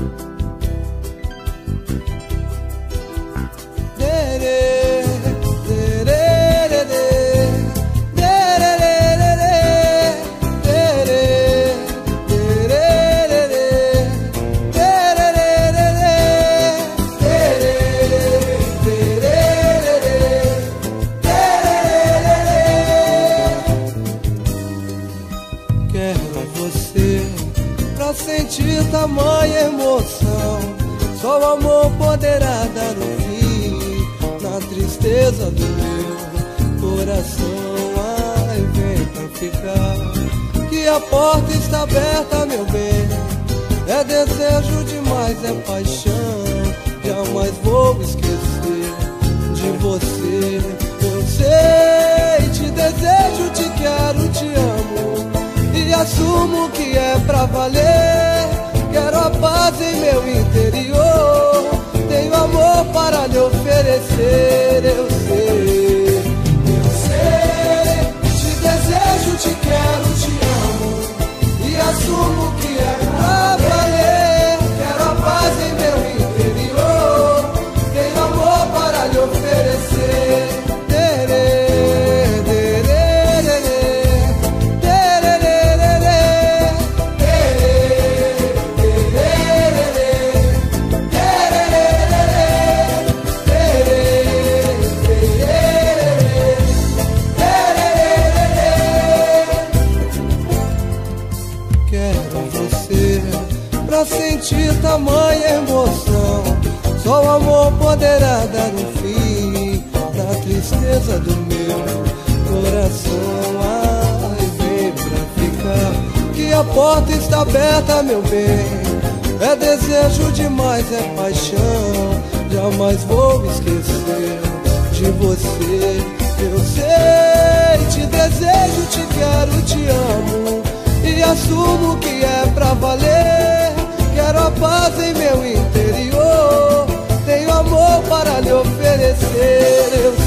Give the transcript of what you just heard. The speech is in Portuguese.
Sentir tamanha emoção, só o amor poderá dar um fim na tristeza do meu coração. Ai, vem pra ficar, que a porta está aberta, meu bem. É desejo demais, é paixão, jamais vou esquecer de você. Eu sei, te desejo, te quero, te amo e assumo que é pra valer. Quero a paz em meu interior, tenho amor para lhe oferecer. Eu sei, te desejo, te quero, te amo e assumo que é pra valer. Quero a paz em meu interior, tenho amor para lhe oferecer. Pra sentir tamanha emoção, só o amor poderá dar um fim na tristeza do meu coração. Ai, vem pra ficar, que a porta está aberta, meu bem. É desejo demais, é paixão, jamais vou esquecer de você. Eu sei, te desejo, te quero, te amo e assumo que é pra valer. Quero a paz em meu interior, tenho amor para lhe oferecer. Eu